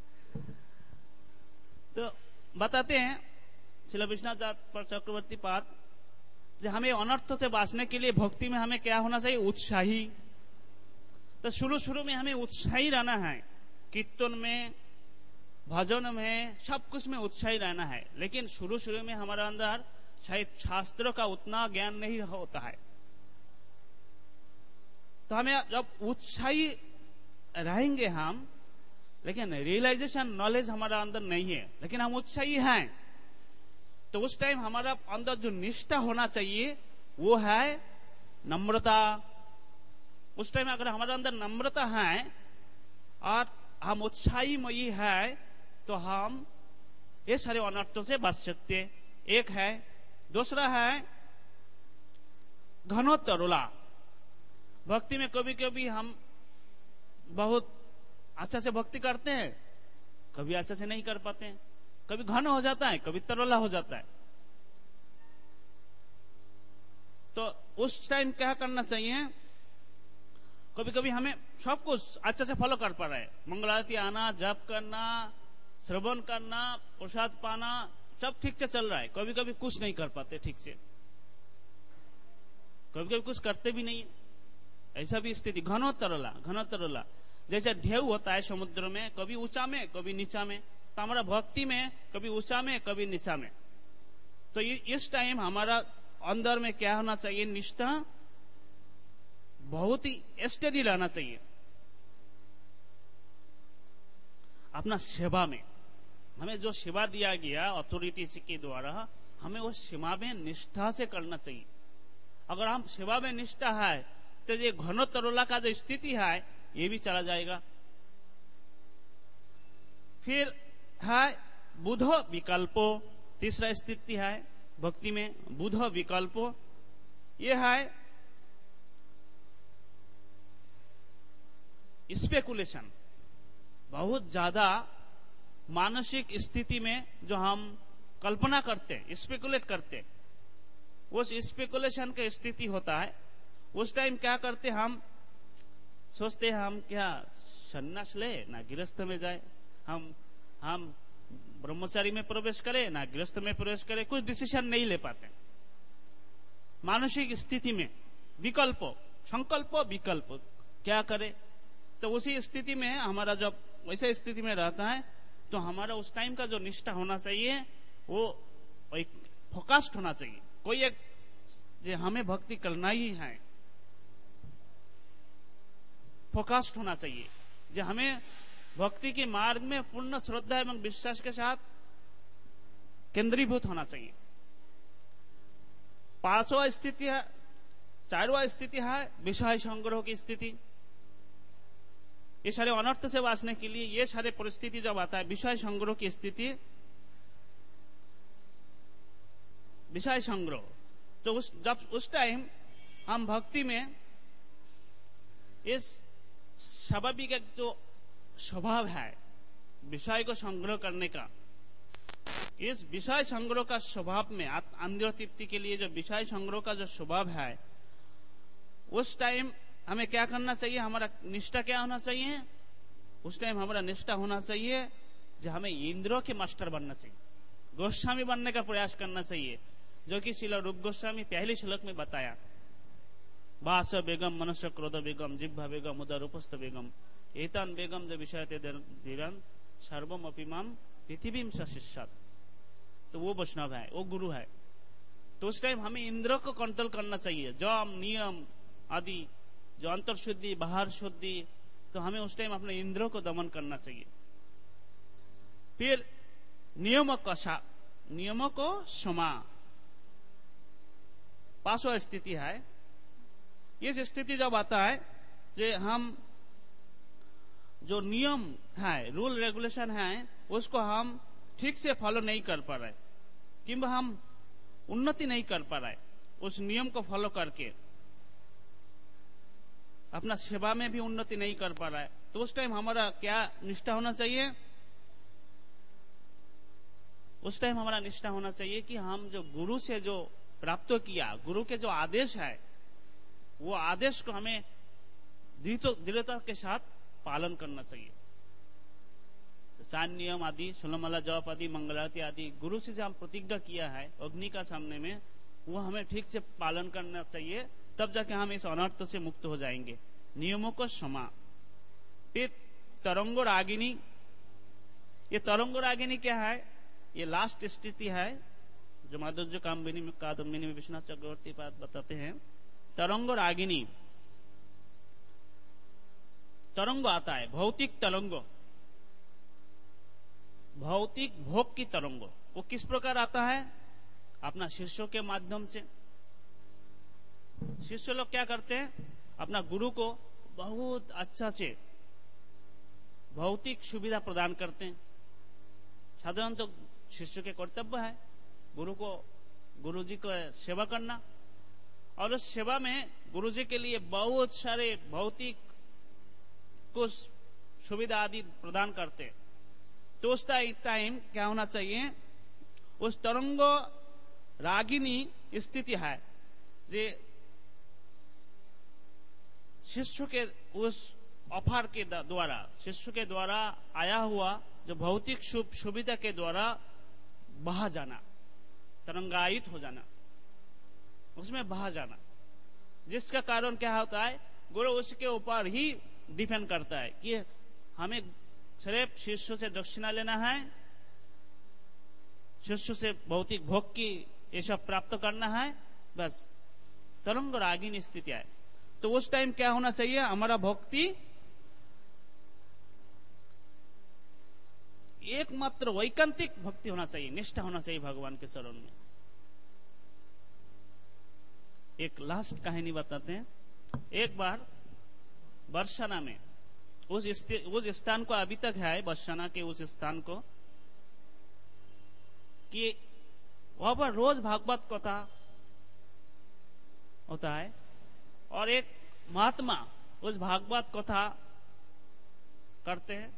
तो बताते हैं श्रील विश्वनाथ चक्रवर्ती पाद, जो हमें अनर्थों से बचने के लिए भक्ति में हमें क्या होना चाहिए, उत्साही। तो शुरू शुरू में हमें उत्साही रहना है, कीर्तन में, भजन में, सब कुछ में उत्साही रहना है। लेकिन शुरू शुरू में हमारे अंदर शायद शास्त्रों का उतना ज्ञान नहीं होता है, तो हमें जब उत्साही रहेंगे हम, लेकिन रियलाइजेशन नॉलेज हमारा अंदर नहीं है, लेकिन हम उत्साही हैं, तो उस टाइम हमारा अंदर जो निष्ठा होना चाहिए वो है नम्रता। उस टाइम अगर हमारे अंदर नम्रता है और हम उत्साही मई है, तो हम ये सारे अनर्थों से बच सकते। एक है। दूसरा है घनोत्तरुला। भक्ति में कभी कभी हम बहुत अच्छा से भक्ति करते हैं, कभी अच्छा से नहीं कर पाते हैं, कभी घन हो जाता है, कभी तरोला हो जाता है। तो उस टाइम क्या करना चाहिए, कभी कभी हमें सब कुछ अच्छा से फॉलो कर पा रहे हैं, मंगलारती आना, जप करना, श्रवण करना, प्रसाद पाना, सब ठीक से चल रहा है, कभी कभी कुछ नहीं कर पाते ठीक से, कभी कभी कुछ करते भी नहीं है। ऐसा भी स्थिति घनोत्तरला घनोत्तरला जैसे ढेउ होता है समुद्र में, कभी ऊंचा में कभी नीचा में, तो हमारा भक्ति में कभी ऊंचा में कभी नीचा में। तो इस टाइम हमारा अंदर में क्या होना चाहिए, निष्ठा बहुत ही स्टडी रहना चाहिए। अपना सेवा में हमें जो सेवा दिया गया अथॉरिटी के द्वारा, हमें वो सेवा में निष्ठा से करना चाहिए। अगर हम सेवा में निष्ठा है तो ये घनोत्तरोला का जो स्थिति है ये भी चला जाएगा। फिर है बुधो विकल्पो, तीसरा स्थिति है भक्ति में बुधो विकल्पो। ये है स्पेकुलेशन, बहुत ज्यादा मानसिक स्थिति में जो हम कल्पना करते, स्पेकुलेट करते, उस स्पेकुलेशन का स्थिति होता है। उस टाइम क्या करते, हम सोचते हैं हम क्या सन्यास ले ना गृहस्थ में जाए, हम हम ब्रह्मचारी में प्रवेश करें ना गृहस्थ में प्रवेश करें, कुछ डिसीजन नहीं ले पाते। मानसिक स्थिति में विकल्प, संकल्प विकल्प क्या करे, तो उसी स्थिति में हमारा जब वैसे स्थिति में रहता है तो हमारा उस टाइम का जो निष्ठा होना चाहिए वो एक फोकस्ड होना चाहिए। कोई एक जो हमें भक्ति करना ही है, फोकस्ड होना चाहिए, जो हमें भक्ति के मार्ग में पूर्ण श्रद्धा एवं विश्वास के साथ केंद्रीभूत होना चाहिए। पांचवा स्थिति है, चारवा स्थिति है विषय संग्रह की स्थिति। ये सारे अनर्थ से बचने के लिए ये सारे परिस्थिति जब आता है, विषय संग्रह की स्थिति, विषय संग्रह तो उस जब उस टाइम हम भक्ति में इस स्वाभाविक एक जो स्वभाव है विषय को संग्रह करने का, इस विषय संग्रह का स्वभाव में अंदर तृप्ति के लिए जो विषय संग्रह का जो स्वभाव है, उस टाइम हमें क्या करना चाहिए, हमारा निष्ठा क्या होना चाहिए? उस टाइम हमारा निष्ठा होना चाहिए जो हमें इंद्रियों के मास्टर बनना चाहिए, गोस्वामी बनने का प्रयास करना चाहिए, जो कि श्रील रूप गोस्वामी पहले श्लोक में बताया। वास बेगम मनुष्य क्रोध बेगम जिह्वा बेगम उदर उपस्थ बेगम एतान बेगम जो विषय धीरन सर्वम अपिमाम पृथ्वी शिष्यात। तो वो वैष्णव है, वो गुरु है। तो उस टाइम हमें इंद्रियों को कंट्रोल करना चाहिए, जम नियम आदि जो अंतर शुद्धि बाहर शुद्धि, तो हमें उस टाइम अपने इंद्रियों को दमन करना चाहिए। फिर नियमों का नियमों को क्षमा, पांचवा स्थिति है। इस स्थिति जब आता है जो हम जो नियम है, रूल रेगुलेशन है, उसको हम ठीक से फॉलो नहीं कर पा रहे, किंतु हम उन्नति नहीं कर पा रहे उस नियम को फॉलो करके, अपना सेवा में भी उन्नति नहीं कर पा रहा है। तो उस टाइम हमारा क्या निष्ठा होना चाहिए? उस टाइम हमारा निष्ठा होना चाहिए कि हम जो गुरु से जो प्राप्त किया, गुरु के जो आदेश है, वो आदेश को हमें दृढ़ता के साथ पालन करना चाहिए। चार नियम आदि, सोलमाला जप आदि, मंगलारती आदि, गुरु से जो हम प्रतिज्ञा किया है अग्नि का सामने में, वो हमें ठीक से पालन करना चाहिए, तब जाके हम इस अनर्थ से मुक्त हो जाएंगे। नियमों को क्षमा। फिर तरंगो रागिनी। ये तरंगो रागिनी क्या है? ये लास्ट स्थिति है जो माधुर्य कामिनी में कादम्बिनी में विश्वनाथ चक्रवर्ती पाद बताते हैं। तरंगो रागिनी, तरंग आता है, भौतिक तरंग, भौतिक भोग की तरंग। वो किस प्रकार आता है? अपना शिष्यों के माध्यम से। शिष्य लोग क्या करते हैं? अपना गुरु को बहुत अच्छा से भौतिक सुविधा प्रदान करते हैं। साधारण तो शिष्य के कर्तव्य है गुरु को, गुरु जी को सेवा करना, और उस सेवा में गुरु जी के लिए बहुत सारे भौतिक कुछ सुविधा आदि प्रदान करते। तो उस टाइम क्या होना चाहिए? उस तरंगो रागिनी स्थिति है जे शिष्य के उस ऑफर के द्वारा, शिष्य के द्वारा आया हुआ जो भौतिक सुविधा के द्वारा बहा जाना, तरंगायित हो जाना, उसमें बहा जाना, जिसका कारण क्या होता है? गुरु उसके ऊपर ही डिपेंड करता है कि हमें सिर्फ शिष्य से दक्षिणा लेना है, शिष्य से भौतिक भोग की ये सब प्राप्त करना है, बस तरंग रागिनी स्थिति है। तो उस टाइम क्या होना चाहिए? हमारा भक्ति एकमात्र वैकांतिक भक्ति होना चाहिए, निष्ठा होना चाहिए भगवान के शरण में। एक लास्ट कहानी बताते हैं। एक बार बरसाना में, उस उस स्थान को अभी तक है, बरसाना के उस स्थान को, कि वहां पर रोज भागवत कथा होता है, और एक महात्मा उस भागवत कथा करते हैं।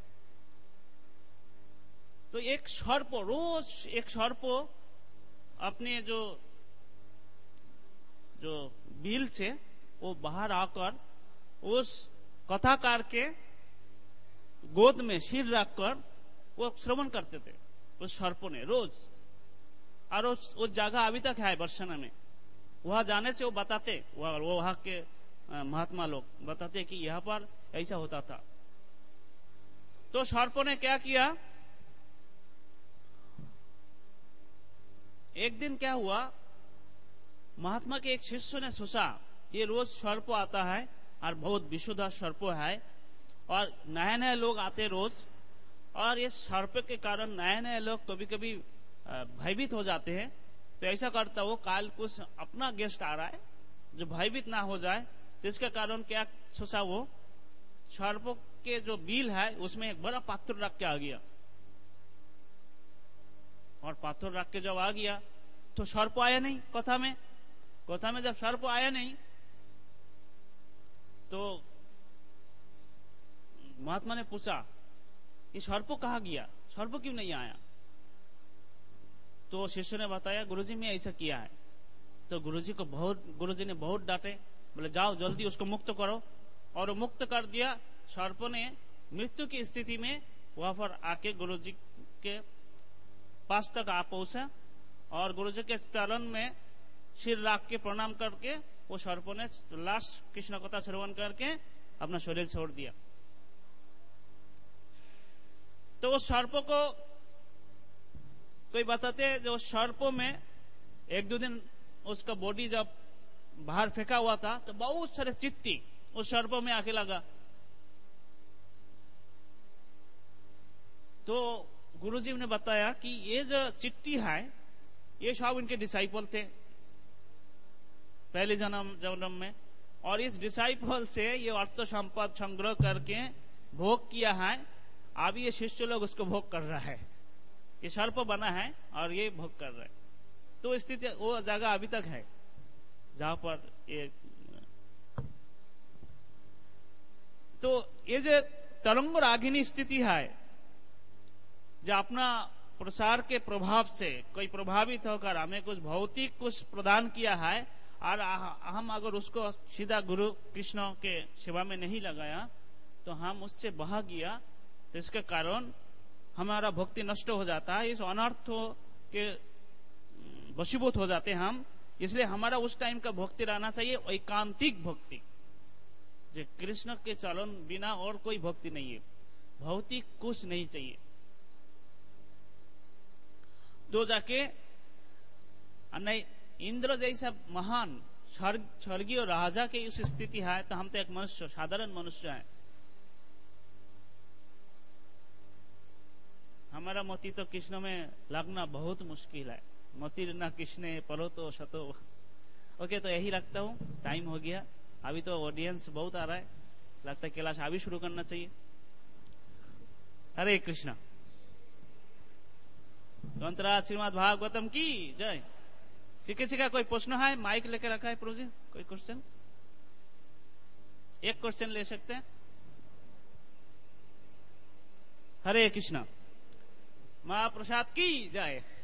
तो एक सर्प, रोज एक सर्प अपने जो जो बिल से वो बाहर आकर उस कथाकार के गोद में सिर रखकर वो श्रवण करते थे उस सर्पों ने रोज। और उस, उस जगह अभी तक है बरसाना में। वहां जाने से वो बताते, वो वहां के महात्मा लोग बताते कि यहाँ पर ऐसा होता था। तो सर्पों ने क्या किया? एक दिन क्या हुआ, महात्मा के एक शिष्य ने सोचा ये रोज सर्प आता है और बहुत विशुद्ध सर्प है, और नए नए लोग आते रोज, और ये सर्प के कारण नए नए लोग कभी कभी भयभीत हो जाते हैं। तो ऐसा करता वो काल कुछ अपना गेस्ट आ रहा है जो भयभीत ना हो जाए, तो इसके कारण क्या सोचा, वो सर्पों के जो बिल है उसमें एक बड़ा पात्र रख के आ गया। और पाथर रख के जब आ गया तो सर्प आया नहीं कथा में, गोथा में जब सर्प आया नहीं तो महात्मा ने पूछा ये सर्प कहाँ गया, सर्प क्यों नहीं आया? तो शिष्य ने बताया गुरुजी मैं ऐसा किया है। तो गुरुजी को बहुत गुरुजी ने बहुत डांटे, बोले जाओ जल्दी उसको मुक्त करो। और मुक्त कर दिया। सर्प ने मृत्यु की स्थिति में वहां पर आके गुरुजी के पास तक आ पहुंचा और गुरुजी के चरण में सिर रख के प्रणाम करके वो सर्प ने लास्ट कृष्ण कथा श्रवण करके अपना शरीर छोड़ दिया। तो उस सर्प को कोई बताते हैं जो सर्पों में एक दो दिन उसका बॉडी जब बाहर फेंका हुआ था तो बहुत सारे चिट्टी उस सर्पों में आके लगा। तो गुरुजी ने बताया कि ये जो चिट्टी है ये सब इनके डिसाइपल थे पहले जन्म जन्म में, और इस डिसाइपल से ये अर्थ संपद संग्रह करके भोग किया है। अब ये शिष्य लोग उसको भोग कर रहा है। ये सर्प बना है और ये भोग कर रहा है। तो स्थिति वो जगह अभी तक है जहां पर ये तो ये जो तरंग रागिनी स्थिति है जो अपना प्रसार के प्रभाव से कोई प्रभावित होकर हमें कुछ भौतिक कुछ प्रदान किया है और हम अगर उसको सीधा गुरु कृष्ण के सेवा में नहीं लगाया तो हम उससे बहा गया तो इसके कारण हमारा भक्ति नष्ट हो जाता है। इस अनर्थों के वशीभूत हो जाते हैं हम। इसलिए हमारा उस टाइम का भक्ति रहना चाहिए एकांतिक भक्ति, जो कृष्ण के चलन बिना और कोई भक्ति नहीं है। भौतिक कुछ नहीं चाहिए। तो जाके नहीं इंद्र जैसा महान स्वर्गीय राजा के उस स्थिति है तो हम तो एक मनुष्य साधारण मनुष्य है। हमारा मोती तो कृष्ण में लगना बहुत मुश्किल है। मोती न कृष्ण परो तो शतो। ओके तो यही रखता हूँ, टाइम हो गया। अभी तो ऑडियंस बहुत आ रहा है, लगता है कैलाश अभी शुरू करना चाहिए। हरे कृष्ण। ग्रंथराज श्रीमद् भागवतम की जय। किसी का कोई प्रश्न है? माइक लेके रखा है प्रभु जी, कोई क्वेश्चन? एक क्वेश्चन ले सकते हैं। हरे कृष्ण। महाप्रसाद की जय।